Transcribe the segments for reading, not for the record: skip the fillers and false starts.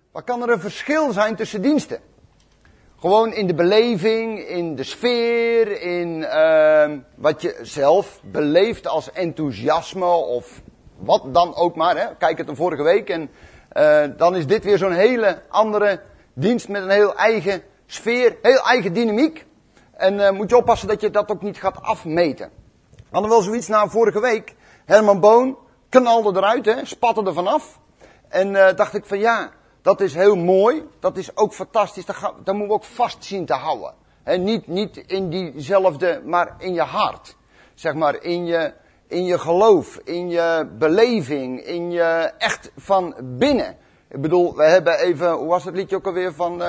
Wat kan er een verschil zijn tussen diensten? Gewoon in de beleving, in de sfeer, in wat je zelf beleeft als enthousiasme of wat dan ook maar. Hè. Kijk het een vorige week en dan is dit weer zo'n hele andere dienst met een heel eigen sfeer, heel eigen dynamiek. En moet je oppassen dat je dat ook niet gaat afmeten. We hadden wel zoiets na vorige week. Herman Boon knalde eruit, hè, spatte er vanaf. En dacht ik van ja, dat is heel mooi. Dat is ook fantastisch. Dat moeten we ook vast zien te houden. He, niet in diezelfde, maar in je hart. Zeg maar in je geloof, in je beleving, in je echt van binnen. Ik bedoel, we hebben even, hoe was het liedje ook alweer van,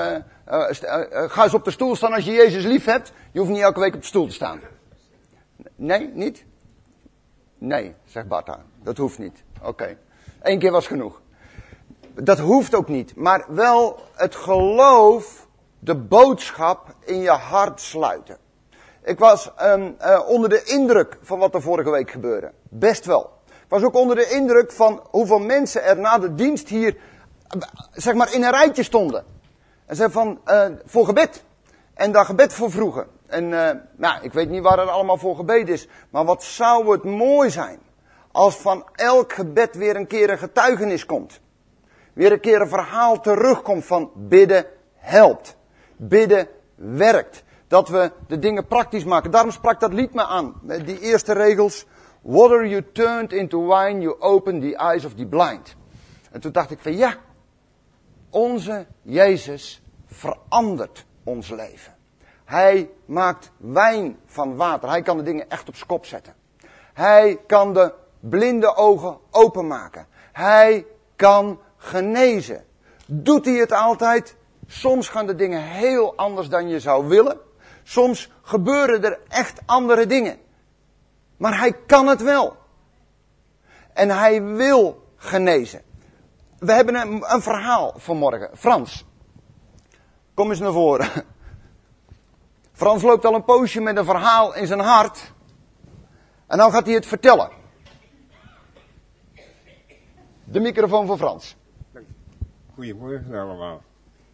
ga eens op de stoel staan als je Jezus lief hebt. Je hoeft niet elke week op de stoel te staan. Nee, niet? Nee, zegt Bartha. Dat hoeft niet. Oké. 1 keer was genoeg. Dat hoeft ook niet. Maar wel het geloof, de boodschap in je hart sluiten. Ik was onder de indruk van wat er vorige week gebeurde. Best wel. Ik was ook onder de indruk van hoeveel mensen er na de dienst hier, zeg maar, in een rijtje stonden. En zeiden van, voor gebed. En daar gebed voor vroegen. En nou, ik weet niet waar er allemaal voor gebeden is. Maar wat zou het mooi zijn als van elk gebed weer een keer een getuigenis komt. Weer een keer een verhaal terugkomt van bidden helpt. Bidden werkt. Dat we de dingen praktisch maken. Daarom sprak dat lied me aan. Die eerste regels. Water you turned into wine, you opened the eyes of the blind. En toen dacht ik van ja, onze Jezus verandert ons leven. Hij maakt wijn van water. Hij kan de dingen echt op z'n kop zetten. Hij kan de blinde ogen openmaken. Hij kan genezen. Doet hij het altijd? Soms gaan de dingen heel anders dan je zou willen. Soms gebeuren er echt andere dingen. Maar hij kan het wel. En hij wil genezen. We hebben een verhaal vanmorgen. Frans, kom eens naar voren. Frans loopt al een poosje met een verhaal in zijn hart. En nou gaat hij het vertellen. De microfoon voor Frans. Goedemorgen allemaal.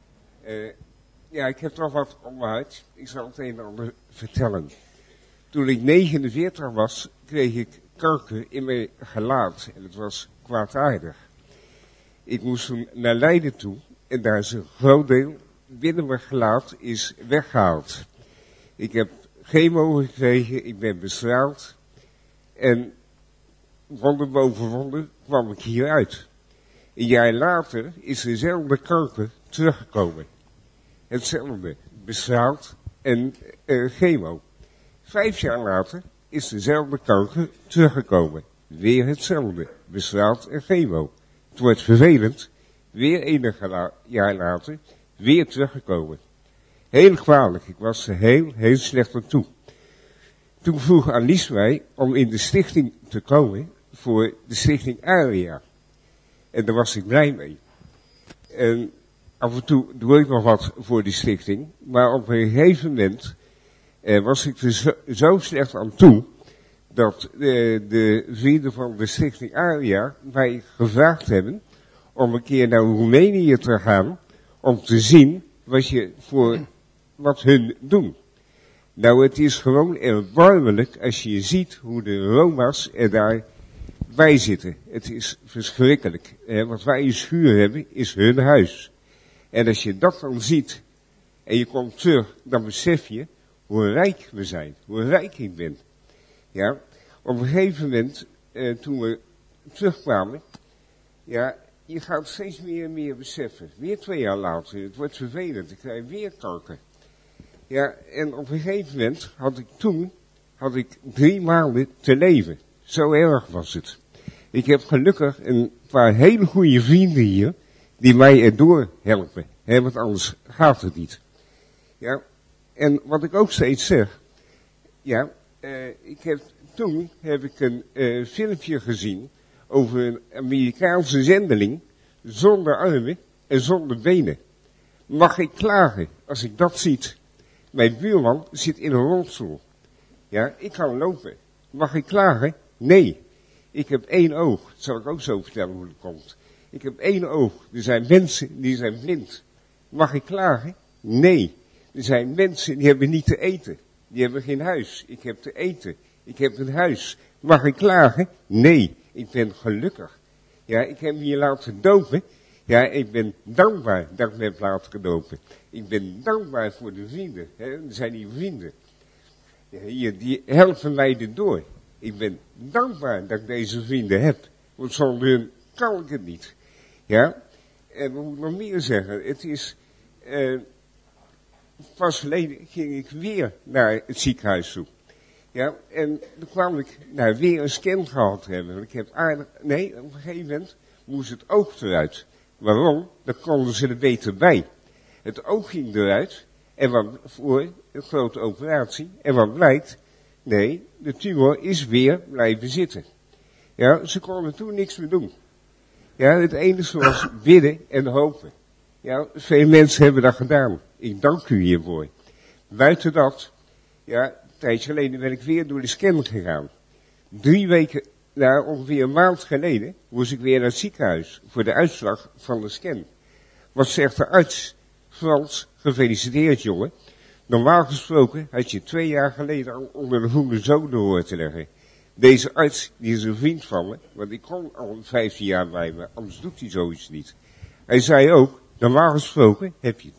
Ja, ik heb toch wat op mijn hart. Ik zal het een en ander vertellen. Toen ik 49 was, kreeg ik kanker in mijn gelaat. En het was kwaadaardig. Ik moest toen naar Leiden toe. En daar is een groot deel binnen mijn gelaat is weggehaald. Ik heb chemo gekregen. Ik ben bestraald. En wonder boven wonder kwam ik hieruit. Een jaar later is dezelfde kanker teruggekomen. Hetzelfde, bestraald en chemo. 5 jaar later is dezelfde kanker teruggekomen. Weer hetzelfde, bestraald en chemo. Het wordt vervelend, weer enige jaar later, weer teruggekomen. Heel kwalijk, ik was er heel slecht aan toe. Toen vroeg Alice mij om in de stichting te komen voor de stichting Aria. En daar was ik blij mee. En af en toe doe ik nog wat voor die stichting. Maar op een gegeven moment was ik er zo slecht aan toe. Dat de vrienden van de stichting Aria mij gevraagd hebben om een keer naar Roemenië te gaan. Om te zien wat hun doen. Nou, het is gewoon erbarmelijk als je ziet hoe de Roma's er daar bij zitten. Het is verschrikkelijk. Wat wij in schuur hebben, is hun huis. En als je dat dan ziet, en je komt terug, dan besef je hoe rijk we zijn. Hoe rijk ik ben. Ja, op een gegeven moment, toen we terugkwamen, ja, je gaat steeds meer en meer beseffen. Weer 2 jaar later, het wordt vervelend, ik krijg weer kanker. Ja, en op een gegeven moment had ik 3 maanden te leven. Zo erg was het. Ik heb gelukkig een paar hele goede vrienden hier, die mij erdoor helpen. Want anders gaat het niet. Ja, en wat ik ook steeds zeg, ja, toen heb ik een filmpje gezien over een Amerikaanse zendeling zonder armen en zonder benen. Mag ik klagen als ik dat zie? Mijn buurman zit in een rolstoel. Ja, ik kan lopen. Mag ik klagen? Nee. Ik heb 1 oog. Dat zal ik ook zo vertellen hoe het komt. Ik heb 1 oog. Er zijn mensen die zijn blind. Mag ik klagen? Nee. Er zijn mensen die hebben niet te eten. Die hebben geen huis. Ik heb te eten. Ik heb een huis. Mag ik klagen? Nee. Ik ben gelukkig. Ja, ik heb me hier laten dopen. Ja, ik ben dankbaar dat ik me heb laten gedopen. Ik ben dankbaar voor de vrienden. Hè? Er zijn hier vrienden. Ja, hier, die helpen mij erdoor. Ik ben dankbaar dat ik deze vrienden heb. Want zonder hun kan ik het niet. Ja, en wat moet ik nog meer zeggen? Het is, pas geleden ging ik weer naar het ziekenhuis toe. Ja, en toen kwam ik weer een scan gehad hebben. Want ik heb op een gegeven moment moest het oog eruit. Waarom? Dan konden ze er beter bij. Het oog ging eruit, en wat voor een grote operatie. En wat blijkt? Nee, de tumor is weer blijven zitten. Ja, ze konden toen niks meer doen. Ja, het enige was bidden en hopen. Ja, veel mensen hebben dat gedaan. Ik dank u hiervoor. Buiten dat, ja, een tijdje geleden ben ik weer door de scan gegaan. 3 weken, ongeveer een maand geleden, moest ik weer naar het ziekenhuis voor de uitslag van de scan. Wat zegt de arts? Frans, gefeliciteerd jongen. Normaal gesproken had je 2 jaar geleden al onder de goede zoden horen te leggen. Deze arts, die is een vriend van me, want ik kom al 15 jaar bij me, anders doet hij zoiets niet. Hij zei ook, normaal gesproken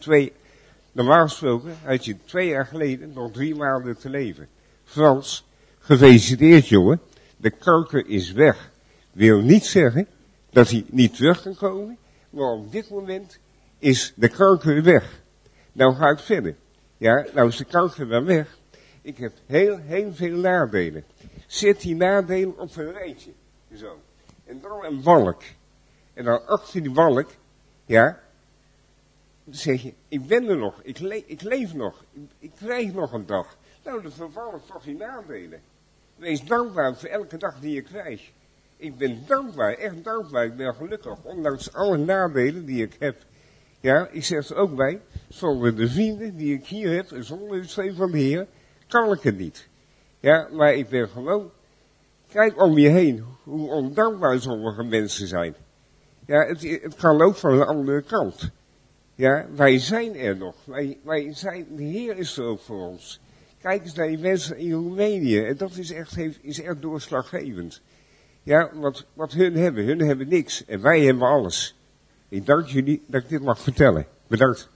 had je 2 jaar geleden nog 3 maanden te leven. Frans, gefeliciteerd jongen, de kanker is weg. Wil niet zeggen dat hij niet terug kan komen, maar op dit moment is de kanker weg. Nou ga ik verder. Ja, nou is de kanker wel weg. Ik heb heel veel nadelen. Zet die nadelen op een rijtje. Zo. En dan een balk. En dan achter die balk, ja, dan zeg je, ik ben er nog, ik leef nog, ik krijg nog een dag. Nou, dan verval ik toch die nadelen. Wees dankbaar voor elke dag die je krijgt. Ik ben dankbaar, echt dankbaar, ik ben gelukkig, ondanks alle nadelen die ik heb. Ja, ik zeg er ook bij, zonder de vrienden die ik hier heb, en zonder de steun van de Heer, kan ik het niet. Ja, maar ik ben gewoon, kijk om je heen, hoe ondankbaar sommige mensen zijn. Ja, het kan ook van een andere kant. Ja, wij zijn er nog. Wij zijn, de Heer is er ook voor ons. Kijk eens naar die mensen in Roemenië. En dat is echt doorslaggevend. Ja, wat hun hebben niks. En wij hebben alles. Ik dank jullie dat ik dit mag vertellen. Bedankt.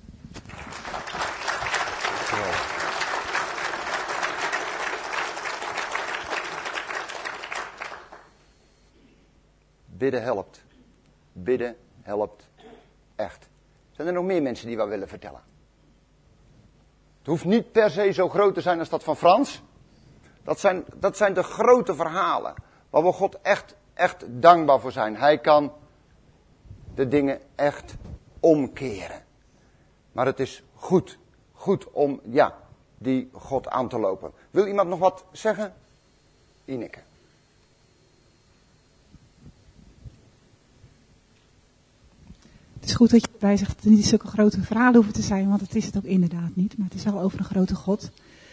Bidden helpt. Bidden helpt echt. Zijn er nog meer mensen die wat willen vertellen? Het hoeft niet per se zo groot te zijn als dat van Frans. Dat zijn de grote verhalen. Waar we God echt dankbaar voor zijn. Hij kan de dingen echt omkeren. Maar het is goed om, die God aan te lopen. Wil iemand nog wat zeggen? Ineke. Het is goed dat je erbij zegt dat het niet zulke grote verhalen hoeven te zijn, want het is het ook inderdaad niet. Maar het is wel over een grote God.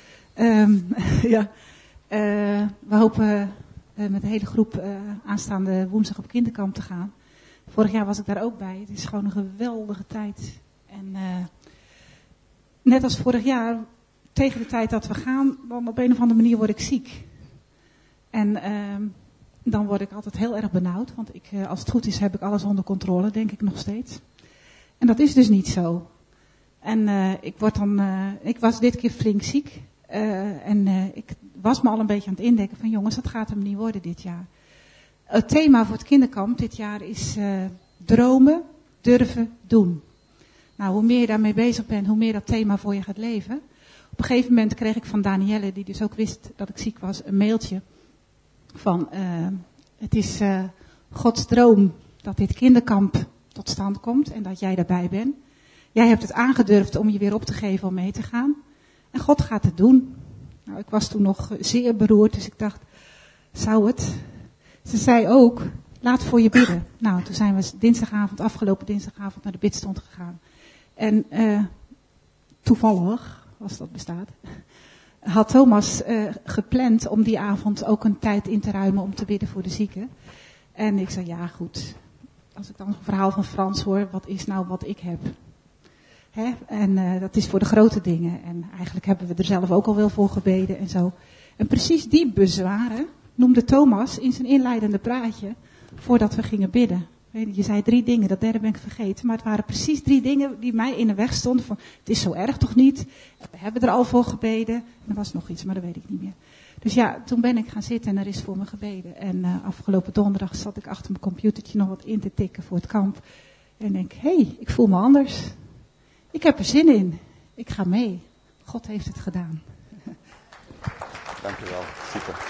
We hopen met de hele groep aanstaande woensdag op kinderkamp te gaan. Vorig jaar was ik daar ook bij. Het is gewoon een geweldige tijd. En net als vorig jaar, tegen de tijd dat we gaan, dan op een of andere manier word ik ziek. En dan word ik altijd heel erg benauwd. Want als het goed is, heb ik alles onder controle, denk ik nog steeds. En dat is dus niet zo. En ik was dit keer flink ziek. Ik was me al een beetje aan het indekken van jongens, dat gaat hem niet worden dit jaar. Het thema voor het kinderkamp dit jaar is dromen, durven, doen. Nou, hoe meer je daarmee bezig bent, hoe meer dat thema voor je gaat leven. Op een gegeven moment kreeg ik van Danielle, die dus ook wist dat ik ziek was, een mailtje van het is Gods droom dat dit kinderkamp tot stand komt en dat jij daarbij bent. Jij hebt het aangedurfd om je weer op te geven om mee te gaan. En God gaat het doen. Nou, ik was toen nog zeer beroerd, dus ik dacht, zou het? Ze zei ook, laat voor je bidden. Nou, toen zijn we afgelopen dinsdagavond naar de bidstond gegaan. En toevallig, als dat bestaat, had Thomas gepland om die avond ook een tijd in te ruimen om te bidden voor de zieken. En ik zei, ja goed, als ik dan een verhaal van Frans hoor, wat is nou wat ik heb? Hè? En dat is voor de grote dingen. En eigenlijk hebben we er zelf ook al wel voor gebeden en zo. En precies die bezwaren noemde Thomas in zijn inleidende praatje voordat we gingen bidden. Je zei 3 dingen, dat derde ben ik vergeten. Maar het waren precies 3 dingen die mij in de weg stonden. Van, het is zo erg toch niet? We hebben er al voor gebeden. En er was nog iets, maar dat weet ik niet meer. Dus ja, toen ben ik gaan zitten en er is voor me gebeden. En afgelopen donderdag zat ik achter mijn computertje nog wat in te tikken voor het kamp. En denk, hé, ik voel me anders. Ik heb er zin in. Ik ga mee. God heeft het gedaan. Dankjewel, super.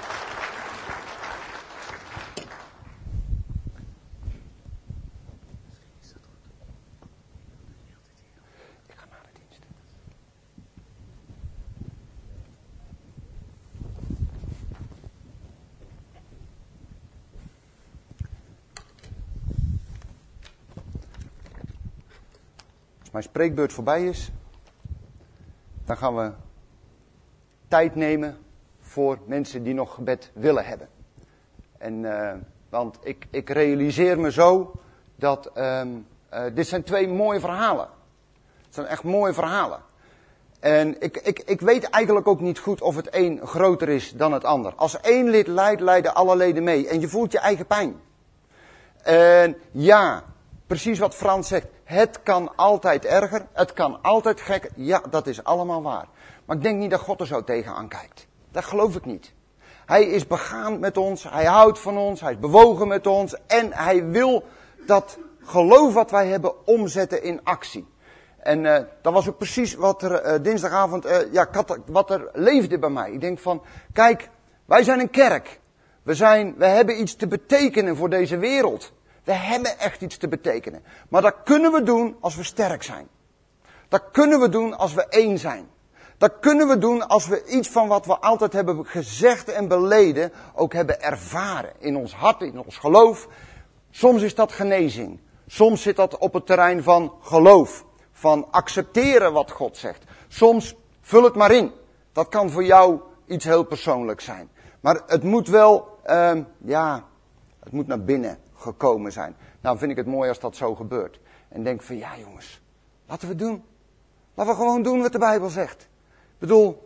Mijn spreekbeurt voorbij is, dan gaan we tijd nemen voor mensen die nog gebed willen hebben. En, want ik realiseer me zo dat dit zijn 2 mooie verhalen. Het zijn echt mooie verhalen. En ik weet eigenlijk ook niet goed of het een groter is dan het ander. Als 1 lid lijdt, lijden alle leden mee. En je voelt je eigen pijn. En ja, precies wat Frans zegt. Het kan altijd erger. Het kan altijd gekker. Ja, dat is allemaal waar. Maar ik denk niet dat God er zo tegenaan kijkt. Dat geloof ik niet. Hij is begaan met ons. Hij houdt van ons. Hij is bewogen met ons. En hij wil dat geloof wat wij hebben omzetten in actie. En dat was ook precies wat er dinsdagavond, wat er leefde bij mij. Ik denk van, kijk, wij zijn een kerk. We hebben iets te betekenen voor deze wereld. We hebben echt iets te betekenen. Maar dat kunnen we doen als we sterk zijn. Dat kunnen we doen als we één zijn. Dat kunnen we doen als we iets van wat we altijd hebben gezegd en beleden ook hebben ervaren. In ons hart, in ons geloof. Soms is dat genezing. Soms zit dat op het terrein van geloof. Van accepteren wat God zegt. Soms, vul het maar in. Dat kan voor jou iets heel persoonlijks zijn. Maar het moet wel, het moet naar binnen gekomen zijn. Nou vind ik het mooi als dat zo gebeurt. En denk van, ja jongens, laten we het doen. Laten we gewoon doen wat de Bijbel zegt. Ik bedoel,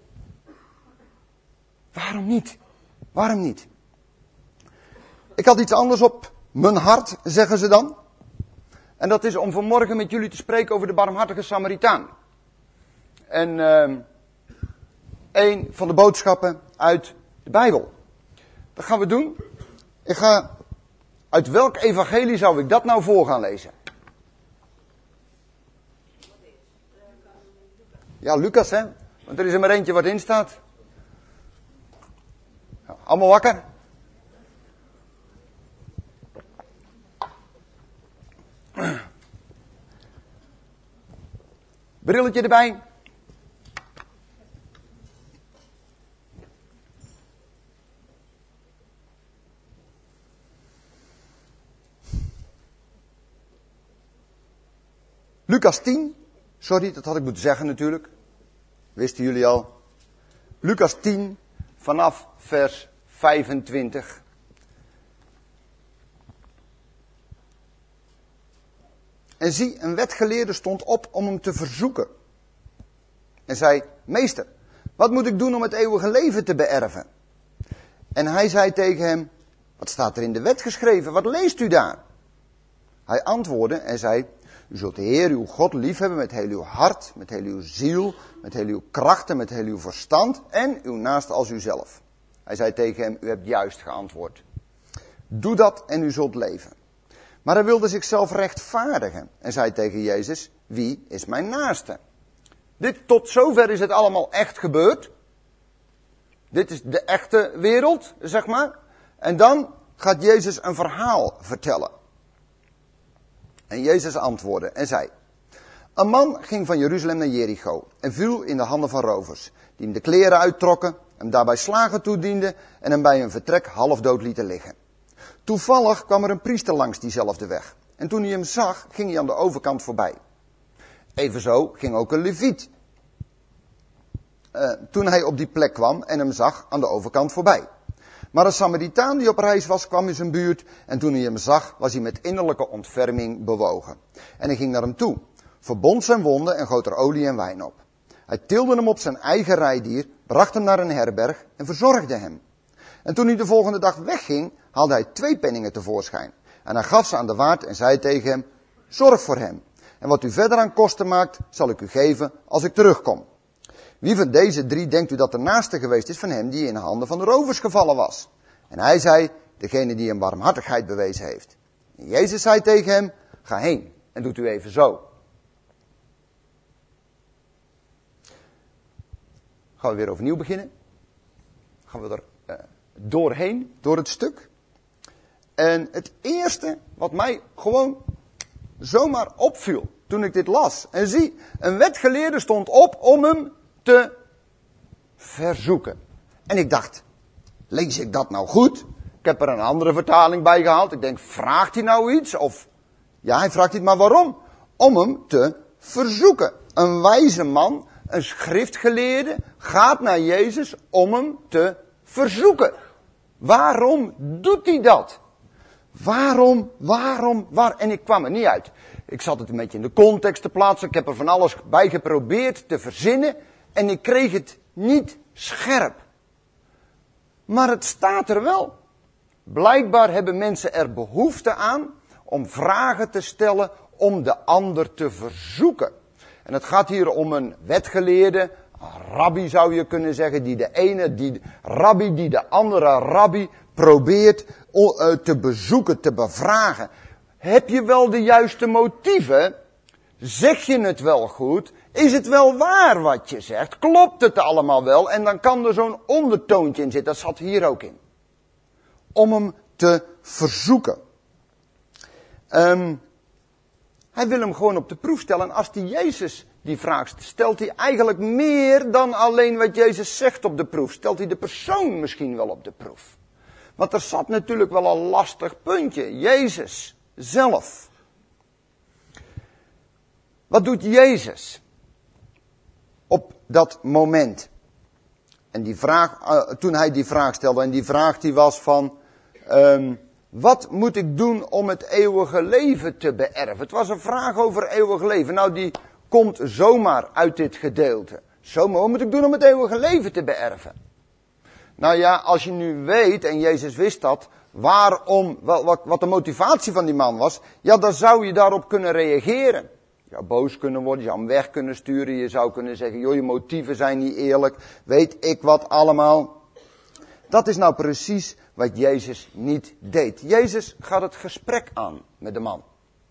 waarom niet? Waarom niet? Ik had iets anders op mijn hart, zeggen ze dan. En dat is om vanmorgen met jullie te spreken over de barmhartige Samaritaan. En een van de boodschappen uit de Bijbel. Dat gaan we doen. Uit welk evangelie zou ik dat nou voor gaan lezen? Ja, Lucas, hè? Want er is er maar eentje wat in staat. Nou, allemaal wakker? Brilletje erbij. Lucas 10. Sorry, dat had ik moeten zeggen natuurlijk. Wisten jullie al. Lucas 10 vanaf vers 25. En zie, een wetgeleerde stond op om hem te verzoeken. En zei, meester, wat moet ik doen om het eeuwige leven te beërven? En hij zei tegen hem, wat staat er in de wet geschreven? Wat leest u daar? Hij antwoordde en zei, u zult de Heer uw God liefhebben met heel uw hart, met heel uw ziel, met heel uw kracht en met heel uw verstand en uw naaste als uzelf. Hij zei tegen hem, u hebt juist geantwoord. Doe dat en u zult leven. Maar hij wilde zichzelf rechtvaardigen en zei tegen Jezus, wie is mijn naaste? Tot zover is het allemaal echt gebeurd. Dit is de echte wereld, zeg maar. En dan gaat Jezus een verhaal vertellen. En Jezus antwoordde en zei, een man ging van Jeruzalem naar Jericho en viel in de handen van rovers, die hem de kleren uittrokken, hem daarbij slagen toedienden en hem bij een vertrek halfdood lieten liggen. Toevallig kwam er een priester langs diezelfde weg. En toen hij hem zag, ging hij aan de overkant voorbij. Evenzo ging ook een leviet. Toen hij op die plek kwam en hem zag, aan de overkant voorbij. Maar een Samaritaan die op reis was, kwam in zijn buurt en toen hij hem zag, was hij met innerlijke ontferming bewogen. En hij ging naar hem toe, verbond zijn wonden en goot er olie en wijn op. Hij tilde hem op zijn eigen rijdier, bracht hem naar een herberg en verzorgde hem. En toen hij de volgende dag wegging, haalde hij 2 penningen tevoorschijn. En hij gaf ze aan de waard en zei tegen hem, zorg voor hem. En wat u verder aan kosten maakt, zal ik u geven als ik terugkom. Wie van deze 3 denkt u dat de naaste geweest is van hem die in de handen van de rovers gevallen was? En hij zei, degene die hem barmhartigheid bewezen heeft. En Jezus zei tegen hem, ga heen en doet u even zo. Gaan we weer overnieuw beginnen. Gaan we er doorheen, door het stuk. En het eerste wat mij gewoon zomaar opviel toen ik dit las. En zie, een wetgeleerde stond op om hem te verzoeken. En ik dacht, lees ik dat nou goed? Ik heb er een andere vertaling bij gehaald. Ik denk, vraagt hij nou iets? Of, ja, hij vraagt iets, maar waarom? Om hem te verzoeken. Een wijze man, een schriftgeleerde, gaat naar Jezus om hem te verzoeken. Waarom doet hij dat? Waarom? En ik kwam er niet uit. Ik zat het een beetje in de context te plaatsen. Ik heb er van alles bij geprobeerd te verzinnen. En ik kreeg het niet scherp. Maar het staat er wel. Blijkbaar hebben mensen er behoefte aan om vragen te stellen om de ander te verzoeken. En het gaat hier om een wetgeleerde, een rabbi zou je kunnen zeggen, die de andere rabbi probeert te bezoeken, te bevragen. Heb je wel de juiste motieven? Zeg je het wel goed? Is het wel waar wat je zegt? Klopt het allemaal wel? En dan kan er zo'n ondertoontje in zitten. Dat zat hier ook in. Om hem te verzoeken. Hij wil hem gewoon op de proef stellen. En als die Jezus die vraag stelt hij eigenlijk meer dan alleen wat Jezus zegt op de proef. Stelt hij de persoon misschien wel op de proef. Want er zat natuurlijk wel een lastig puntje. Jezus zelf. Wat doet Jezus op dat moment? En die vraag, toen hij die vraag stelde, en die vraag die was van, wat moet ik doen om het eeuwige leven te beërven? Het was een vraag over eeuwig leven. Nou, die komt zomaar uit dit gedeelte. Zomaar, wat moet ik doen om het eeuwige leven te beërven? Nou ja, als je nu weet, en Jezus wist dat, waarom, wat de motivatie van die man was, ja, dan zou je daarop kunnen reageren. Je zou boos kunnen worden, je zou hem weg kunnen sturen, je zou kunnen zeggen, joh, je motieven zijn niet eerlijk, weet ik wat allemaal. Dat is nou precies wat Jezus niet deed. Jezus gaat het gesprek aan met de man.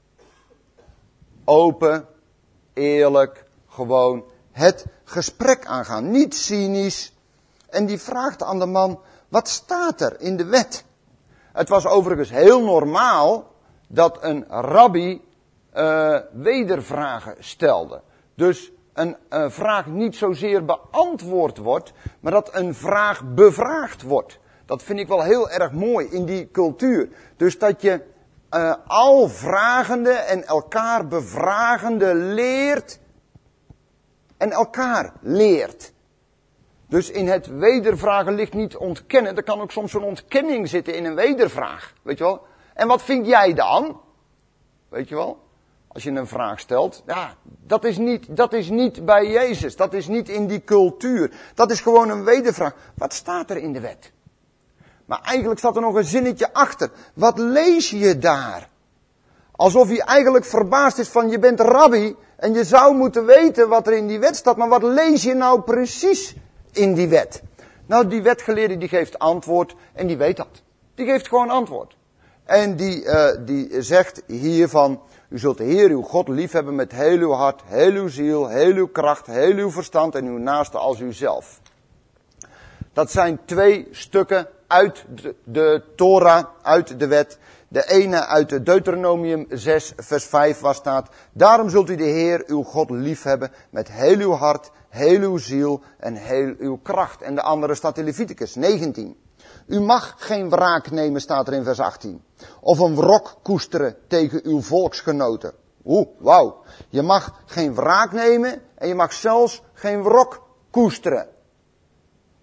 Open, eerlijk, gewoon het gesprek aangaan, niet cynisch. En die vraagt aan de man, wat staat er in de wet? Het was overigens heel normaal dat een rabbi wedervragen stelde. Dus een vraag niet zozeer beantwoord wordt, maar dat een vraag bevraagd wordt. Dat vind ik wel heel erg mooi in die cultuur. Dus dat je al vragende en elkaar bevragende leert en elkaar leert. Dus in het wedervragen ligt niet ontkennen. Er kan ook soms zo'n ontkenning zitten in een wedervraag. Weet je wel? En wat vind jij dan? Weet je wel? Als je een vraag stelt. Ja, dat is niet bij Jezus. Dat is niet in die cultuur. Dat is gewoon een wedervraag. Wat staat er in de wet? Maar eigenlijk staat er nog een zinnetje achter. Wat lees je daar? Alsof hij eigenlijk verbaasd is van je bent rabbi. En je zou moeten weten wat er in die wet staat. Maar wat lees je nou precies in die wet? Nou, die wetgeleerde die geeft antwoord en die weet dat. Die geeft gewoon antwoord. En die zegt hiervan, u zult de Heer uw God liefhebben met heel uw hart, heel uw ziel, heel uw kracht, heel uw verstand en uw naaste als uzelf. Dat zijn 2 stukken uit de Torah, uit de wet. De ene uit Deuteronomium 6 vers 5 waar staat, daarom zult u de Heer uw God liefhebben met heel uw hart, heel uw ziel en heel uw kracht. En de andere staat in Leviticus 19. U mag geen wraak nemen, staat er in vers 18. Of een wrok koesteren tegen uw volksgenoten. Wauw. Je mag geen wraak nemen en je mag zelfs geen wrok koesteren.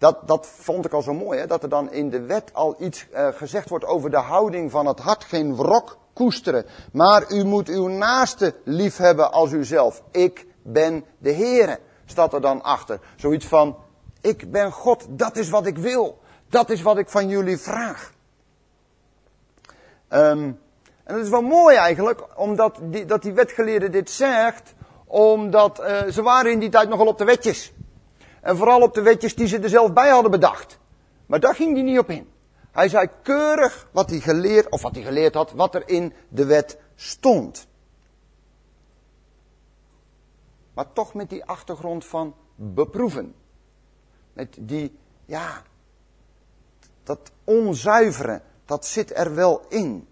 Dat vond ik al zo mooi, hè? Dat er dan in de wet al iets gezegd wordt over de houding van het hart. Geen wrok koesteren, maar u moet uw naaste lief hebben als uzelf. Ik ben de Heere, staat er dan achter. Zoiets van, ik ben God, dat is wat ik wil. Dat is wat ik van jullie vraag. En dat is wel mooi eigenlijk, omdat die wetgeleerde dit zegt, omdat ze waren in die tijd nogal op de wetjes. En vooral op de wetjes die ze er zelf bij hadden bedacht. Maar daar ging hij niet op in. Hij zei keurig wat hij geleerd had, wat er in de wet stond. Maar toch met die achtergrond van beproeven. Met die, dat onzuivere, dat zit er wel in.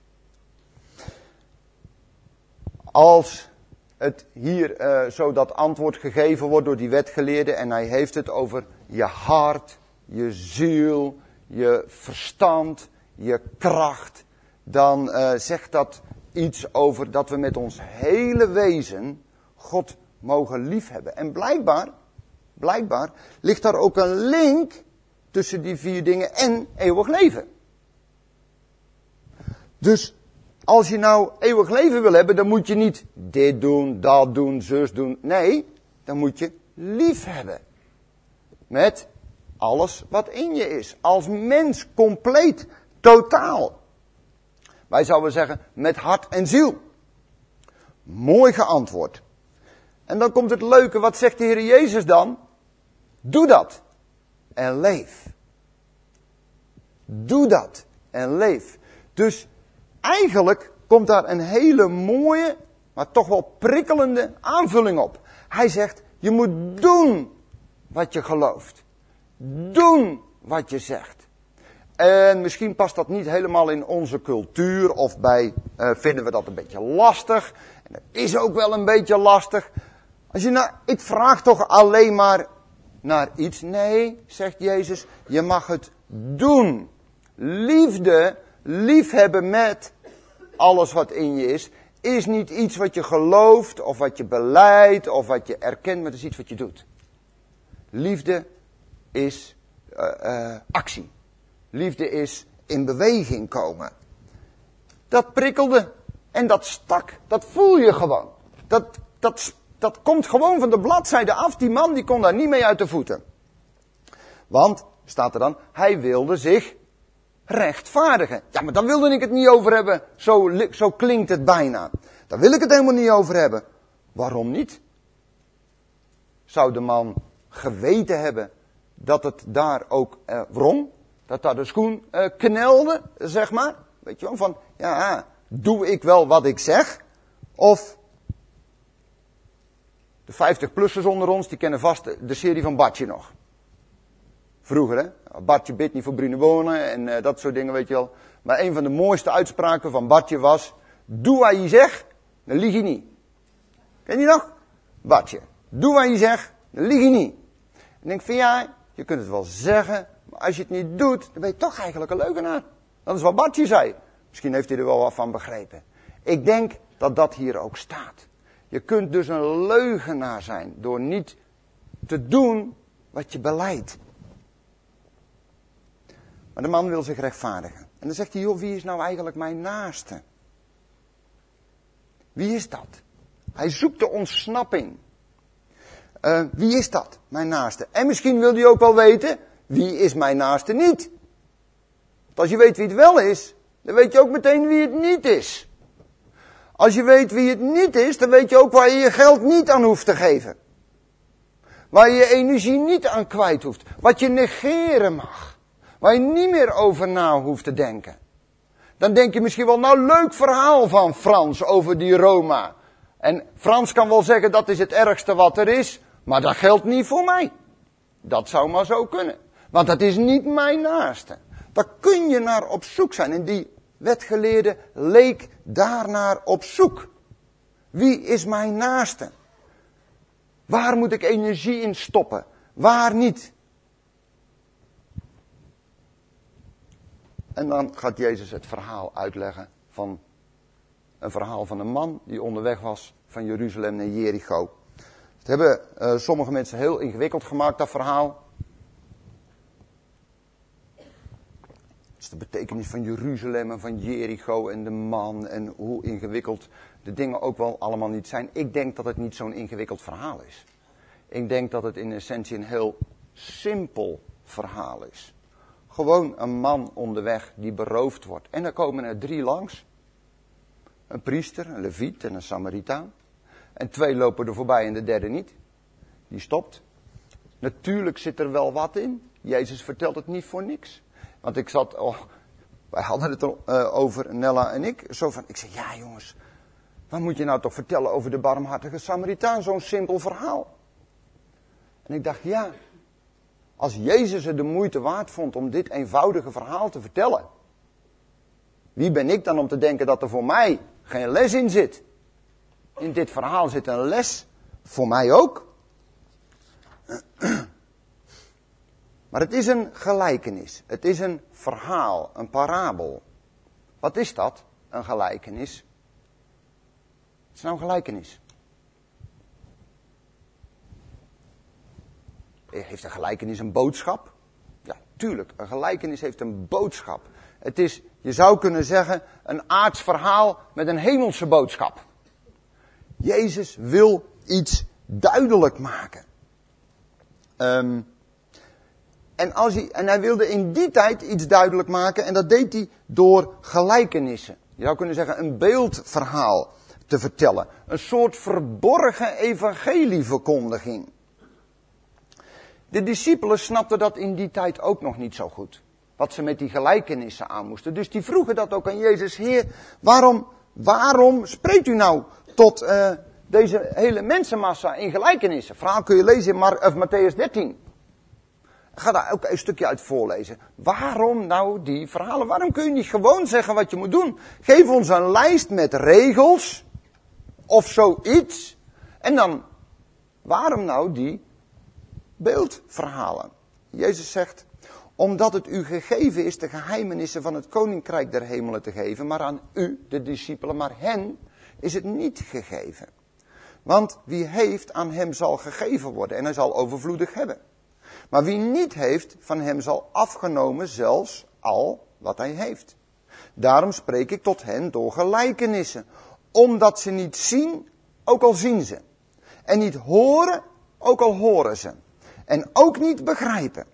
Als het hier zo dat antwoord gegeven wordt door die wetgeleerde en hij heeft het over je hart, je ziel, je verstand, je kracht, dan zegt dat iets over dat we met ons hele wezen God mogen liefhebben. En blijkbaar ligt daar ook een link tussen die 4 dingen en eeuwig leven. Dus als je nou eeuwig leven wil hebben, dan moet je niet dit doen, dat doen, zus doen. Nee, dan moet je lief hebben. Met alles wat in je is. Als mens, compleet, totaal. Wij zouden zeggen, met hart en ziel. Mooi geantwoord. En dan komt het leuke, wat zegt de Heer Jezus dan? Doe dat en leef. Doe dat en leef. Dus eigenlijk komt daar een hele mooie, maar toch wel prikkelende aanvulling op. Hij zegt, je moet doen wat je gelooft. Doen wat je zegt. En misschien past dat niet helemaal in onze cultuur, of vinden we dat een beetje lastig. En dat is ook wel een beetje lastig. Ik vraag toch alleen maar naar iets. Nee, zegt Jezus, je mag het doen. Liefde, liefhebben met alles wat in je is niet iets wat je gelooft, of wat je beleidt, of wat je erkent, maar het is iets wat je doet. Liefde is actie. Liefde is in beweging komen. Dat prikkelde en dat stak, dat voel je gewoon. Dat komt gewoon van de bladzijde af. Die man die kon daar niet mee uit de voeten. Want, staat er dan, hij wilde zich rechtvaardigen. Ja, maar daar wilde ik het niet over hebben. Zo klinkt het bijna. Daar wil ik het helemaal niet over hebben. Waarom niet? Zou de man geweten hebben dat het daar ook wrong? Dat daar de schoen knelde, zeg maar? Weet je wel, van, doe ik wel wat ik zeg? Of de 50-plussers onder ons, die kennen vast de serie van Bartje nog. Vroeger, hè? Bartje bidt niet voor bruine bonen en dat soort dingen, weet je wel. Maar een van de mooiste uitspraken van Bartje was, doe wat je zegt, dan lieg je niet. Ken je nog? Bartje, doe wat je zegt, dan lieg je niet. En ik denk van je kunt het wel zeggen, maar als je het niet doet, dan ben je toch eigenlijk een leugenaar. Dat is wat Bartje zei. Misschien heeft hij er wel wat van begrepen. Ik denk dat dat hier ook staat. Je kunt dus een leugenaar zijn door niet te doen wat je beleidt. Maar de man wil zich rechtvaardigen. En dan zegt hij, joh, wie is nou eigenlijk mijn naaste? Wie is dat? Hij zoekt de ontsnapping. Wie is dat, mijn naaste? En misschien wil hij ook wel weten, wie is mijn naaste niet? Want als je weet wie het wel is, dan weet je ook meteen wie het niet is. Als je weet wie het niet is, dan weet je ook waar je je geld niet aan hoeft te geven. Waar je je energie niet aan kwijt hoeft. Wat je negeren mag. Waar je niet meer over na hoeft te denken. Dan denk je misschien wel, nou leuk verhaal van Frans over die Roma. En Frans kan wel zeggen, dat is het ergste wat er is. Maar dat geldt niet voor mij. Dat zou maar zo kunnen. Want dat is niet mijn naaste. Daar kun je naar op zoek zijn. En die wetgeleerde leek daarnaar op zoek. Wie is mijn naaste? Waar moet ik energie in stoppen? Waar niet? En dan gaat Jezus het verhaal uitleggen van een verhaal van een man die onderweg was van Jeruzalem naar Jericho. Het hebben sommige mensen heel ingewikkeld gemaakt, dat verhaal. is de betekenis van Jeruzalem en van Jericho en de man en hoe ingewikkeld de dingen ook wel allemaal niet zijn. Ik denk dat het niet zo'n ingewikkeld verhaal is. Ik denk dat het in essentie een heel simpel verhaal is. Gewoon een man onderweg die beroofd wordt. En dan komen er 3 langs. Een priester, een leviet en een Samaritaan. En 2 lopen er voorbij en de derde niet. Die stopt. Natuurlijk zit er wel wat in. Jezus vertelt het niet voor niks. Want wij hadden het over, Nella en ik. Ik zei, ja jongens, wat moet je nou toch vertellen over de barmhartige Samaritaan? Zo'n simpel verhaal. En ik dacht, ja, als Jezus het de moeite waard vond om dit eenvoudige verhaal te vertellen. Wie ben ik dan om te denken dat er voor mij geen les in zit? In dit verhaal zit een les, voor mij ook. Maar het is een gelijkenis. Het is een verhaal, een parabel. Wat is dat, een gelijkenis? Wat is nou een gelijkenis? Heeft een gelijkenis een boodschap? Ja, tuurlijk. Een gelijkenis heeft een boodschap. Het is, je zou kunnen zeggen, een aards verhaal met een hemelse boodschap. Jezus wil iets duidelijk maken. En hij wilde in die tijd iets duidelijk maken en dat deed hij door gelijkenissen. Je zou kunnen zeggen een beeldverhaal te vertellen. Een soort verborgen evangelieverkondiging. De discipelen snapten dat in die tijd ook nog niet zo goed. Wat ze met die gelijkenissen aan moesten. Dus die vroegen dat ook aan Jezus. Heer, waarom spreekt u nou tot deze hele mensenmassa in gelijkenissen? Verhaal kun je lezen in Matthäus 13. Ik ga daar ook een stukje uit voorlezen. Waarom nou die verhalen? Waarom kun je niet gewoon zeggen wat je moet doen? Geef ons een lijst met regels. Of zoiets. En dan, waarom nou die beeldverhalen? Jezus zegt, omdat het u gegeven is de geheimenissen van het koninkrijk der hemelen te geven. Maar aan u, de discipelen, maar hen is het niet gegeven. Want wie heeft, aan hem zal gegeven worden en hij zal overvloedig hebben. Maar wie niet heeft, van hem zal afgenomen zelfs al wat hij heeft. Daarom spreek ik tot hen door gelijkenissen. Omdat ze niet zien, ook al zien ze. En niet horen, ook al horen ze. En ook niet begrijpen.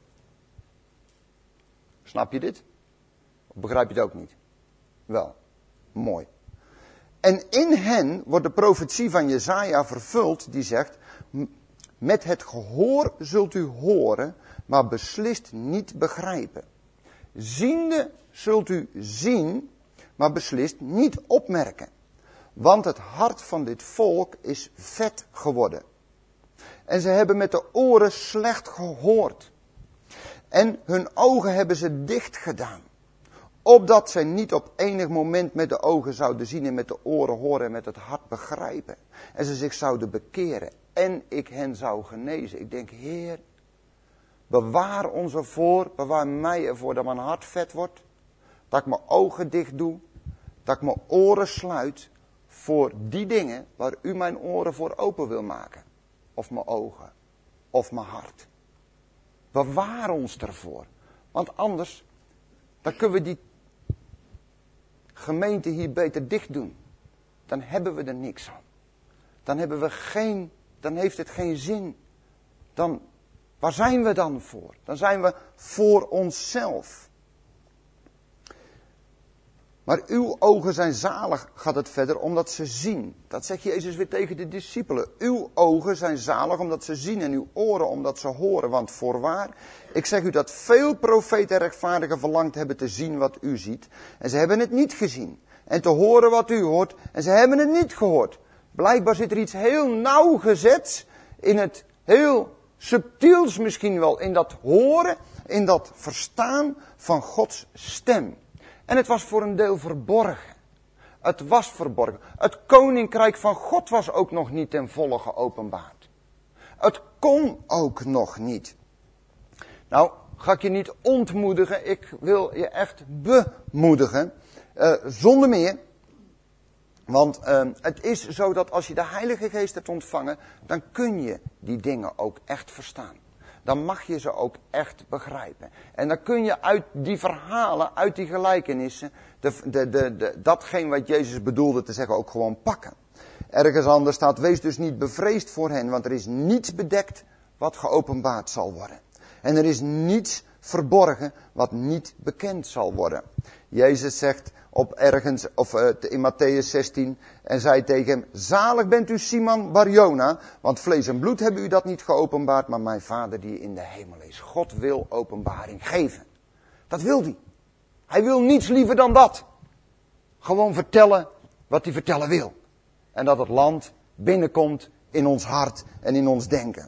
Snap je dit? Of begrijp je het ook niet? Wel, mooi. En in hen wordt de profetie van Jesaja vervuld die zegt, met het gehoor zult u horen, maar beslist niet begrijpen. Ziende zult u zien, maar beslist niet opmerken. Want het hart van dit volk is vet geworden. En ze hebben met de oren slecht gehoord. En hun ogen hebben ze dicht gedaan. Opdat zij niet op enig moment met de ogen zouden zien en met de oren horen en met het hart begrijpen. En ze zich zouden bekeren. En ik hen zou genezen. Ik denk, Heer, bewaar ons ervoor, bewaar mij ervoor dat mijn hart vet wordt. Dat ik mijn ogen dicht doe. Dat ik mijn oren sluit voor die dingen waar u mijn oren voor open wil maken. Of mijn ogen. Of mijn hart. Bewaar ons ervoor. Want anders, dan kunnen we die gemeente hier beter dicht doen. Dan hebben we er niks aan. Dan heeft het geen zin. Waar zijn we dan voor? Dan zijn we voor onszelf. Maar uw ogen zijn zalig, gaat het verder, omdat ze zien. Dat zegt Jezus weer tegen de discipelen. Uw ogen zijn zalig omdat ze zien en uw oren omdat ze horen. Want voorwaar, ik zeg u dat veel profeten en rechtvaardigen verlangd hebben te zien wat u ziet. En ze hebben het niet gezien. En te horen wat u hoort. En ze hebben het niet gehoord. Blijkbaar zit er iets heel nauwgezets in het heel subtiels misschien wel. In dat horen, in dat verstaan van Gods stem. En het was voor een deel verborgen. Het was verborgen. Het koninkrijk van God was ook nog niet ten volle geopenbaard. Het kon ook nog niet. Nou, ga ik je niet ontmoedigen. Ik wil je echt bemoedigen. Zonder meer. Want het is zo dat als je de Heilige Geest hebt ontvangen, dan kun je die dingen ook echt verstaan. dan mag je ze ook echt begrijpen. En dan kun je uit die verhalen, uit die gelijkenissen, datgene wat Jezus bedoelde te zeggen ook gewoon pakken. Ergens anders staat, wees dus niet bevreesd voor hen, want er is niets bedekt wat geopenbaard zal worden. En er is niets verborgen wat niet bekend zal worden. Jezus zegt in Matthäus 16 en zei tegen hem, zalig bent u Simon Barjona, want vlees en bloed hebben u dat niet geopenbaard, maar mijn Vader die in de hemel is. God wil openbaring geven. Dat wil hij. Hij wil niets liever dan dat. Gewoon vertellen wat hij vertellen wil. En dat het land binnenkomt in ons hart en in ons denken.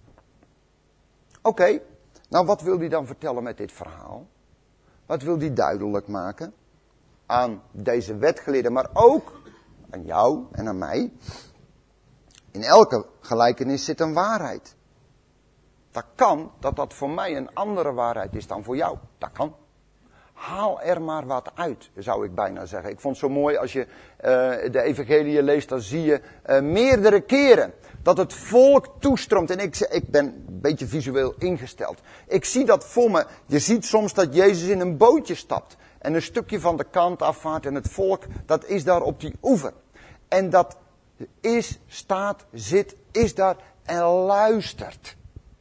Oké, nou wat wil hij dan vertellen met dit verhaal? Wat wil hij duidelijk maken? Aan deze wetgeleerden, maar ook aan jou en aan mij. In elke gelijkenis zit een waarheid. Dat kan dat voor mij een andere waarheid is dan voor jou. Dat kan. Haal er maar wat uit, zou ik bijna zeggen. Ik vond het zo mooi als je de evangelie leest, dan zie je meerdere keren dat het volk toestroomt. En ik ben een beetje visueel ingesteld. Ik zie dat voor me. Je ziet soms dat Jezus in een bootje stapt. En een stukje van de kant afvaart. En het volk, dat is daar op die oever. En dat is daar en luistert.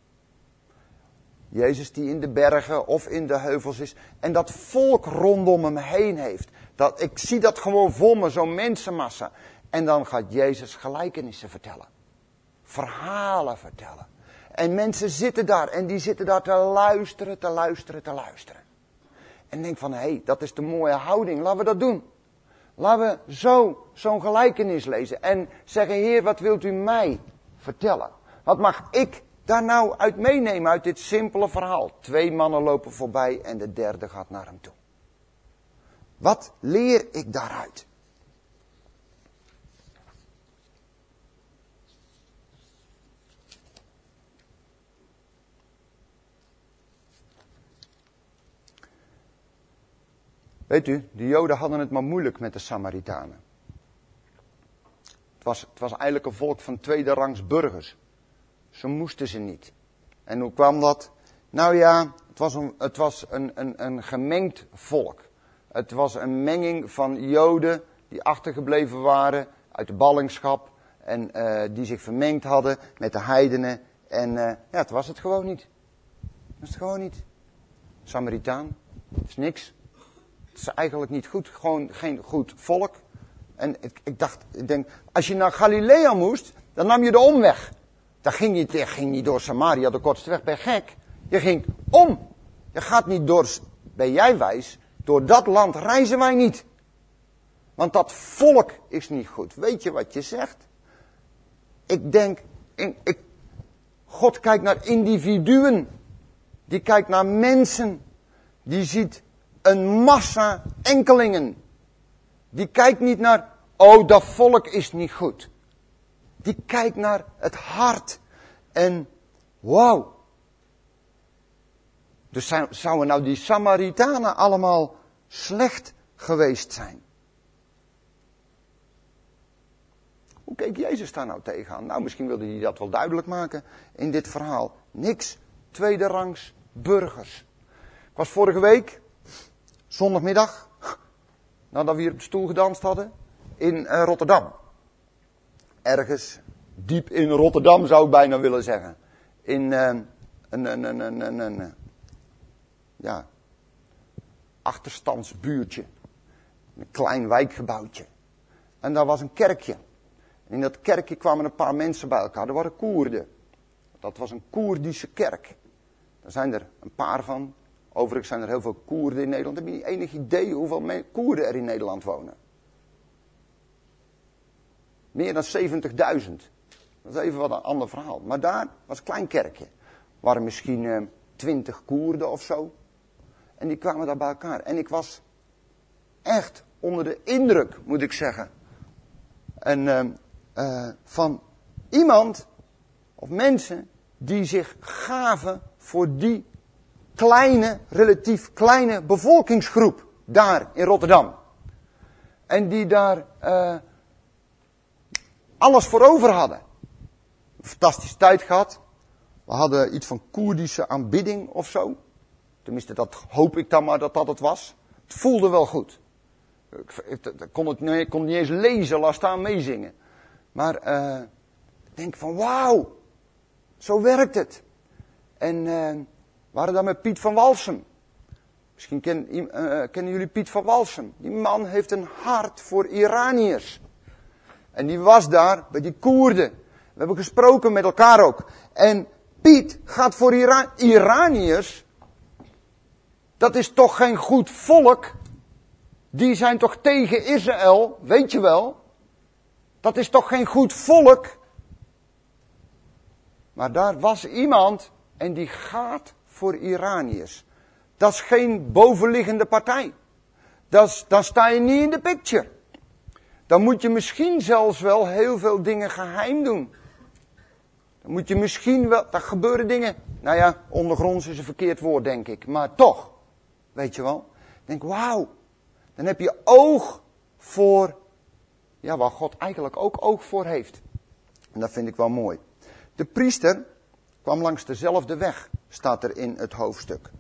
Jezus die in de bergen of in de heuvels is. En dat volk rondom hem heen heeft. Ik zie dat gewoon voor me, zo'n mensenmassa. En dan gaat Jezus gelijkenissen vertellen. Verhalen vertellen. En mensen zitten daar en die zitten daar te luisteren. En denk van, hé, dat is de mooie houding, laten we dat doen. Laten we zo'n gelijkenis lezen. En zeggen, Heer, wat wilt u mij vertellen? Wat mag ik daar nou uit meenemen uit dit simpele verhaal? 2 mannen lopen voorbij en de derde gaat naar hem toe. Wat leer ik daaruit? Weet u, de Joden hadden het maar moeilijk met de Samaritanen. Het was eigenlijk een volk van tweede rangs burgers. Zo moesten ze niet. En hoe kwam dat? Nou ja, het was een gemengd volk. Het was een menging van Joden die achtergebleven waren uit de ballingschap. En die zich vermengd hadden met de heidenen. En het was het gewoon niet. Dat is het gewoon niet. Samaritaan, dat is niks. Het is eigenlijk niet goed, gewoon geen goed volk. En ik denk, als je naar Galilea moest, dan nam je de omweg. Dan ging je niet door Samaria, de kortste weg, ben je gek. Je ging om. Je gaat niet door, ben jij wijs, door dat land reizen wij niet. Want dat volk is niet goed. Weet je wat je zegt? Ik denk, God kijkt naar individuen. Die kijkt naar mensen. Die ziet een massa enkelingen. Die kijkt niet naar, dat volk is niet goed. Die kijkt naar het hart. En wauw. Dus zouden nou die Samaritanen allemaal slecht geweest zijn? Hoe keek Jezus daar nou tegenaan? Nou, misschien wilde hij dat wel duidelijk maken in dit verhaal. Niks tweederangs burgers. Ik was vorige week, zondagmiddag, nadat we hier op de stoel gedanst hadden, in Rotterdam. Ergens diep in Rotterdam zou ik bijna willen zeggen. In een achterstandsbuurtje. Een klein wijkgebouwtje. En daar was een kerkje. En in dat kerkje kwamen een paar mensen bij elkaar. Er waren Koerden. Dat was een Koerdische kerk. Daar zijn er een paar van. Overigens zijn er heel veel Koerden in Nederland. Heb je niet enig idee hoeveel Koerden er in Nederland wonen? Meer dan 70.000. Dat is even wat een ander verhaal. Maar daar was een klein kerkje. Er waren misschien 20 Koerden of zo. En die kwamen daar bij elkaar. En ik was echt onder de indruk, moet ik zeggen. En van iemand of mensen die zich gaven voor die relatief kleine bevolkingsgroep daar in Rotterdam. En die daar alles voor over hadden. Een fantastische tijd gehad. We hadden iets van Koerdische aanbidding of zo. Tenminste, dat hoop ik dan maar dat dat het was. Het voelde wel goed. Ik kon het niet eens lezen, laat staan meezingen. Maar ik denk van wauw, zo werkt het. En we waren daar met Piet van Walsum. Misschien kennen jullie Piet van Walsum. Die man heeft een hart voor Iraniërs. En die was daar bij die Koerden. We hebben gesproken met elkaar ook. En Piet gaat voor Iraniërs. Dat is toch geen goed volk? Die zijn toch tegen Israël, weet je wel? Dat is toch geen goed volk? Maar daar was iemand en die gaat voor Iraniërs. Dat is geen bovenliggende partij. Dan sta je niet in de picture. Dan moet je misschien zelfs wel heel veel dingen geheim doen. Dan moet je misschien wel, daar gebeuren dingen. Nou ja, ondergronds is een verkeerd woord denk ik. Maar toch, weet je wel. Ik denk, wauw. Dan heb je oog voor, ja, waar God eigenlijk ook oog voor heeft. En dat vind ik wel mooi. De priester kwam langs dezelfde weg, staat er in het hoofdstuk.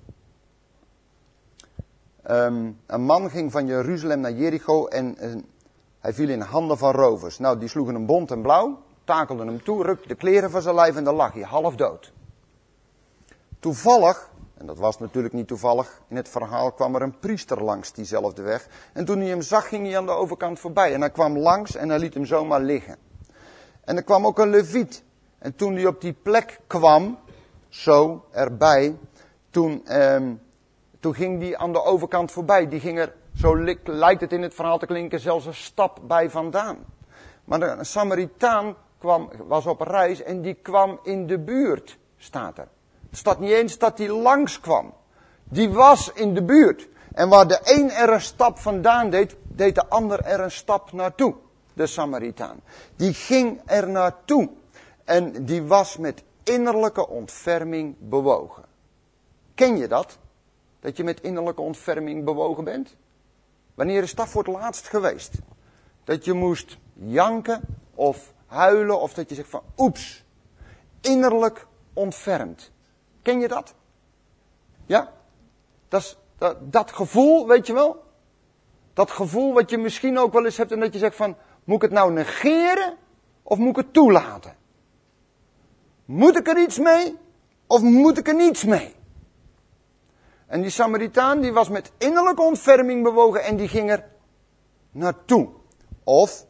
Een man ging van Jeruzalem naar Jericho en hij viel in handen van rovers. Nou, die sloegen hem bont en blauw, takelden hem toe, rukten de kleren van zijn lijf en dan lag hij half dood. Toevallig, en dat was natuurlijk niet toevallig, in het verhaal kwam er een priester langs diezelfde weg. En toen hij hem zag, ging hij aan de overkant voorbij. En hij kwam langs en hij liet hem zomaar liggen. En er kwam ook een leviet. En toen hij op die plek kwam, zo erbij, toen ging hij aan de overkant voorbij. Die ging er, zo lijkt het in het verhaal te klinken, zelfs een stap bij vandaan. Maar een Samaritaan was op reis en die kwam in de buurt, staat er. Het staat niet eens dat hij langs kwam. Die was in de buurt. En waar de een er een stap vandaan deed, deed de ander er een stap naartoe. De Samaritaan. Die ging er naartoe. En die was met innerlijke ontferming bewogen. Ken je dat? Dat je met innerlijke ontferming bewogen bent? Wanneer is dat voor het laatst geweest? Dat je moest janken of huilen of dat je zegt van oeps. Innerlijk ontfermd. Ken je dat? Ja? Dat gevoel, weet je wel? Dat gevoel wat je misschien ook wel eens hebt en dat je zegt van, moet ik het nou negeren of moet ik het toelaten? Moet ik er iets mee of moet ik er niets mee? En die Samaritaan die was met innerlijke ontferming bewogen en die ging er naartoe. Of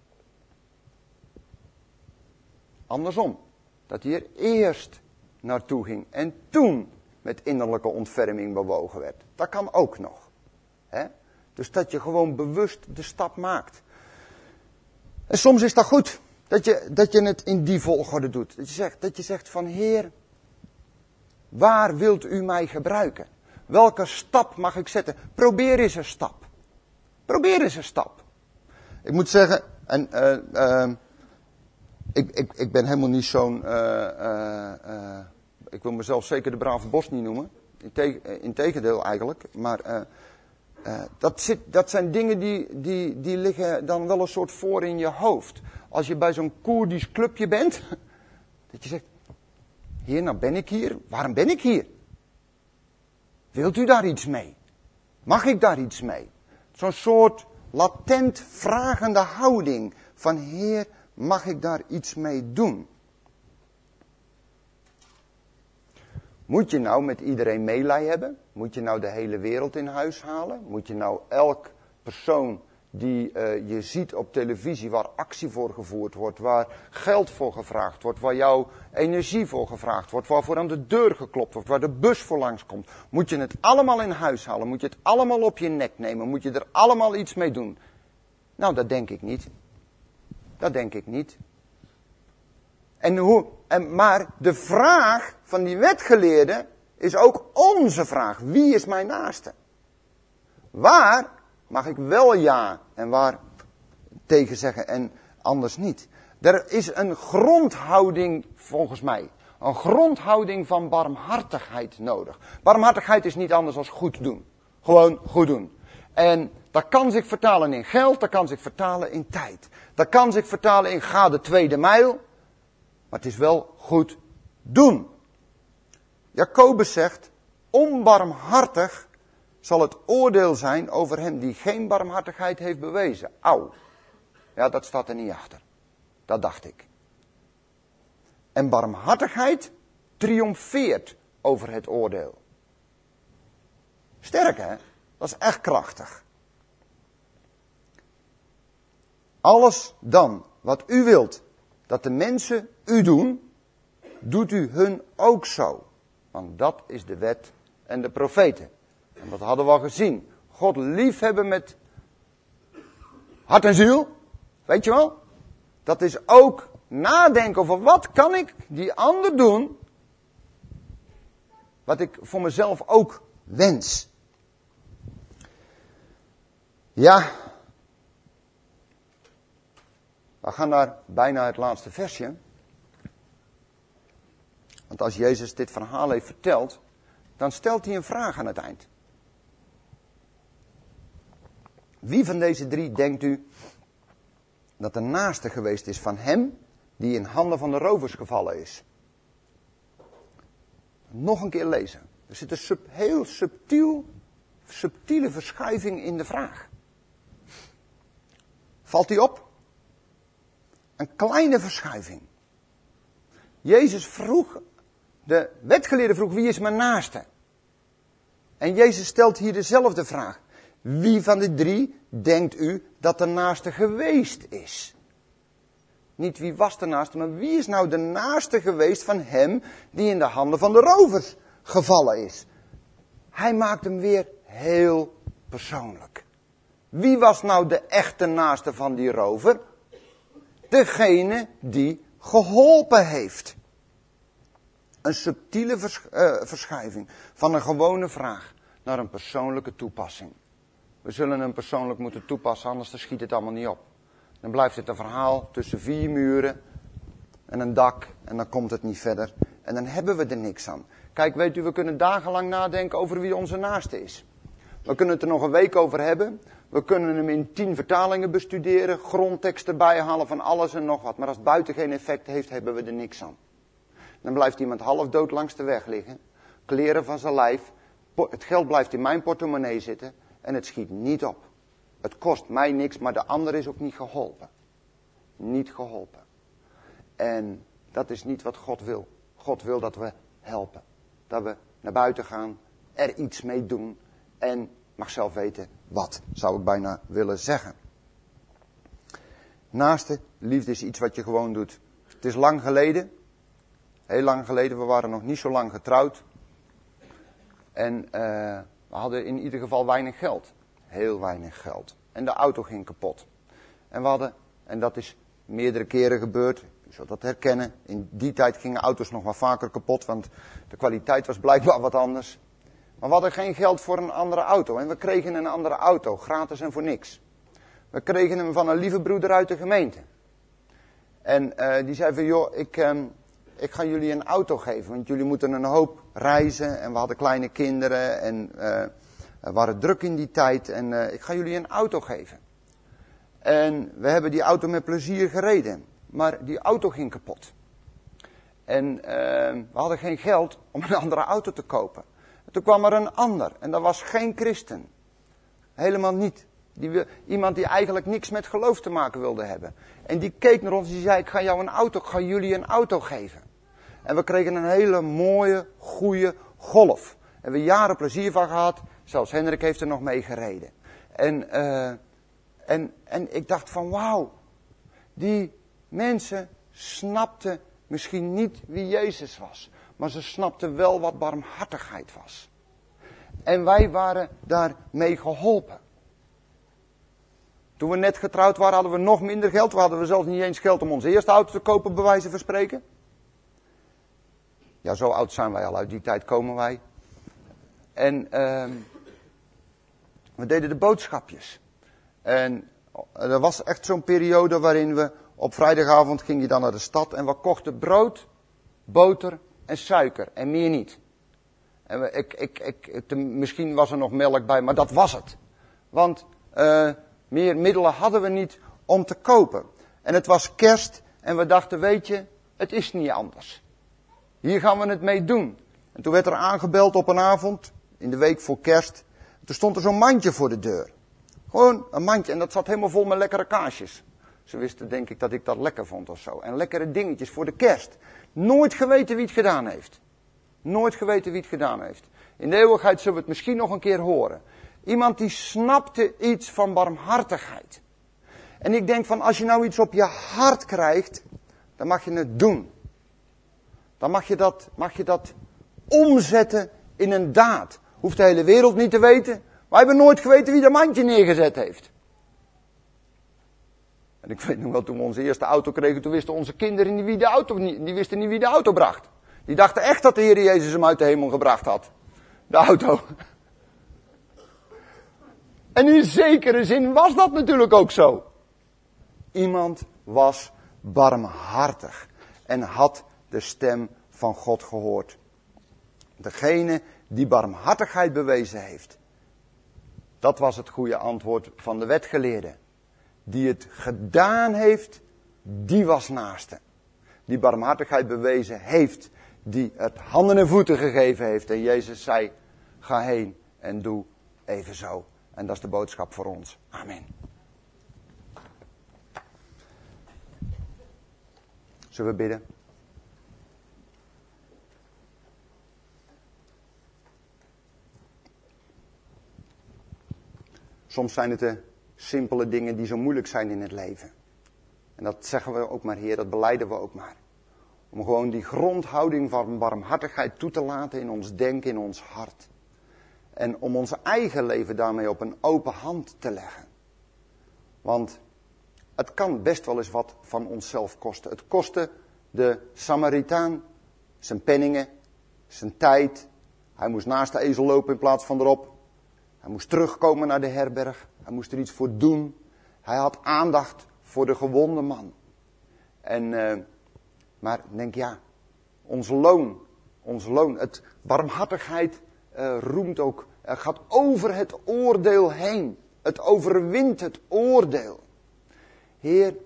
andersom, dat hij er eerst naartoe ging en toen met innerlijke ontferming bewogen werd. Dat kan ook nog. Hè? Dus dat je gewoon bewust de stap maakt. En soms is dat goed, dat je het in die volgorde doet. Dat je zegt van Heer, waar wilt u mij gebruiken? Welke stap mag ik zetten? Probeer eens een stap. Probeer eens een stap. Ik moet zeggen, ik ben helemaal niet zo'n, ik wil mezelf zeker de brave bos niet noemen. Integendeel eigenlijk. Maar dat zijn dingen die liggen dan wel een soort voor in je hoofd. Als je bij zo'n Koerdisch clubje bent. Dat je zegt, Heer, nou ben ik hier. Waarom ben ik hier? Wilt u daar iets mee? Mag ik daar iets mee? Zo'n soort latent vragende houding. Van Heer, mag ik daar iets mee doen? Moet je nou met iedereen meelij hebben? Moet je nou de hele wereld in huis halen? Moet je nou elk persoon die je ziet op televisie, waar actie voor gevoerd wordt, waar geld voor gevraagd wordt, waar jouw energie voor gevraagd wordt, waarvoor aan de deur geklopt wordt, waar de bus voor langskomt. Moet je het allemaal in huis halen? Moet je het allemaal op je nek nemen? Moet je er allemaal iets mee doen? Nou, dat denk ik niet. Dat denk ik niet. Maar de vraag van die wetgeleerde is ook onze vraag. Wie is mijn naaste? Waar mag ik wel ja en waar tegen zeggen en anders niet? Er is een grondhouding volgens mij. Een grondhouding van barmhartigheid nodig. Barmhartigheid is niet anders dan goed doen. Gewoon goed doen. En dat kan zich vertalen in geld, dat kan zich vertalen in tijd. Dat kan zich vertalen in ga de tweede mijl. Maar het is wel goed doen. Jacobus zegt, onbarmhartig zal het oordeel zijn over hem die geen barmhartigheid heeft bewezen. Auw. Ja, dat staat er niet achter. Dat dacht ik. En barmhartigheid triomfeert over het oordeel. Sterk, hè? Dat is echt krachtig. Alles dan wat u wilt dat de mensen u doen, doet u hun ook zo. Want dat is de wet en de profeten. En dat hadden we al gezien. God liefhebben met hart en ziel. Weet je wel? Dat is ook nadenken over wat kan ik die ander doen. Wat ik voor mezelf ook wens. Ja. We gaan naar bijna het laatste versje. Want als Jezus dit verhaal heeft verteld, dan stelt hij een vraag aan het eind. Wie van deze drie denkt u dat de naaste geweest is van hem die in handen van de rovers gevallen is? Nog een keer lezen. Er zit een heel subtiele verschuiving in de vraag. Valt die op? Een kleine verschuiving. Jezus vroeg, de wetgeleerde vroeg, wie is mijn naaste? En Jezus stelt hier dezelfde vraag. Wie van de drie denkt u dat de naaste geweest is? Niet wie was de naaste, maar wie is nou de naaste geweest van hem die in de handen van de rovers gevallen is? Hij maakt hem weer heel persoonlijk. Wie was nou de echte naaste van die rover? Degene die geholpen heeft. Een subtiele verschuiving van een gewone vraag naar een persoonlijke toepassing. We zullen hem persoonlijk moeten toepassen, anders dan schiet het allemaal niet op. Dan blijft het een verhaal tussen 4 muren en een dak en dan komt het niet verder. En dan hebben we er niks aan. Kijk, weet u, we kunnen dagenlang nadenken over wie onze naaste is. We kunnen het er nog een week over hebben. We kunnen hem in 10 vertalingen bestuderen, grondtekst erbij halen van alles en nog wat. Maar als het buiten geen effect heeft, hebben we er niks aan. Dan blijft iemand half dood langs de weg liggen. Kleren van zijn lijf. Het geld blijft in mijn portemonnee zitten. En het schiet niet op. Het kost mij niks, maar de ander is ook niet geholpen. Niet geholpen. En dat is niet wat God wil. God wil dat we helpen. Dat we naar buiten gaan, er iets mee doen. En mag zelf weten wat, zou ik bijna willen zeggen. Naaste liefde is iets wat je gewoon doet. Het is lang geleden. Heel lang geleden, we waren nog niet zo lang getrouwd. En we hadden in ieder geval weinig geld. Heel weinig geld. En de auto ging kapot. En dat is meerdere keren gebeurd. U zult dat herkennen. In die tijd gingen auto's nog wel vaker kapot, want de kwaliteit was blijkbaar wat anders. Maar we hadden geen geld voor een andere auto. En we kregen een andere auto, gratis en voor niks. We kregen hem van een lieve broeder uit de gemeente. En die zei van, joh, ik ga jullie een auto geven, want jullie moeten een hoop reizen. En we hadden kleine kinderen en we waren druk in die tijd. En ik ga jullie een auto geven. En we hebben die auto met plezier gereden. Maar die auto ging kapot. En we hadden geen geld om een andere auto te kopen. En toen kwam er een ander en dat was geen christen. Helemaal niet. Iemand die eigenlijk niks met geloof te maken wilde hebben. En die keek naar ons en die zei, ik ga jullie een auto geven. En we kregen een hele mooie, goede Golf. En we hebben jaren plezier van gehad. Zelfs Hendrik heeft er nog mee gereden. En ik dacht van wauw. Die mensen snapten misschien niet wie Jezus was. Maar ze snapten wel wat barmhartigheid was. En wij waren daarmee geholpen. Toen we net getrouwd waren hadden we nog minder geld. We hadden zelfs niet eens geld om onze eerste auto te kopen, bij wijze van spreken. Ja, zo oud zijn wij al, uit die tijd komen wij. En we deden de boodschapjes. En er was echt zo'n periode waarin we op vrijdagavond ging je dan naar de stad en we kochten brood, boter en suiker en meer niet. En misschien was er nog melk bij, maar dat was het. Want meer middelen hadden we niet om te kopen. En het was kerst en we dachten, weet je, het is niet anders. Hier gaan we het mee doen. En toen werd er aangebeld op een avond, in de week voor kerst. Toen stond er zo'n mandje voor de deur. Gewoon een mandje en dat zat helemaal vol met lekkere kaasjes. Ze wisten denk ik dat ik dat lekker vond of zo. En lekkere dingetjes voor de kerst. Nooit geweten wie het gedaan heeft. Nooit geweten wie het gedaan heeft. In de eeuwigheid zullen we het misschien nog een keer horen. Iemand die snapte iets van barmhartigheid. En ik denk van als je nou iets op je hart krijgt, dan mag je het doen. Dan mag je dat omzetten in een daad. Hoeft de hele wereld niet te weten. Wij hebben nooit geweten wie dat mandje neergezet heeft. En ik weet nog wel, toen we onze eerste auto kregen, toen wisten onze kinderen niet wie de auto, die wisten niet wie de auto bracht. Die dachten echt dat de Heer Jezus hem uit de hemel gebracht had. De auto. En in zekere zin was dat natuurlijk ook zo. Iemand was barmhartig en had de stem van God gehoord. Degene die barmhartigheid bewezen heeft. Dat was het goede antwoord van de wetgeleerde. Die het gedaan heeft, die was naaste. Die barmhartigheid bewezen heeft, die het handen en voeten gegeven heeft. En Jezus zei, ga heen en doe evenzo. En dat is de boodschap voor ons. Amen. Zullen we bidden? Soms zijn het de simpele dingen die zo moeilijk zijn in het leven. En dat zeggen we ook maar, Heer, dat belijden we ook maar. Om gewoon die grondhouding van barmhartigheid toe te laten in ons denken, in ons hart. En om ons eigen leven daarmee op een open hand te leggen. Want het kan best wel eens wat van onszelf kosten. Het kostte de Samaritaan zijn penningen, zijn tijd. Hij moest naast de ezel lopen in plaats van erop. Hij moest terugkomen naar de herberg. Hij moest er iets voor doen. Hij had aandacht voor de gewonde man. Maar ik denk, ja, ons loon, het barmhartigheid roemt ook, gaat over het oordeel heen. Het overwint het oordeel. Heer,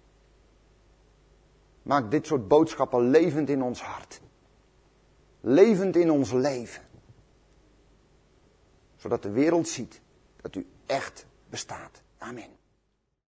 maak dit soort boodschappen levend in ons hart. Levend in ons leven. Zodat de wereld ziet dat u echt bestaat. Amen.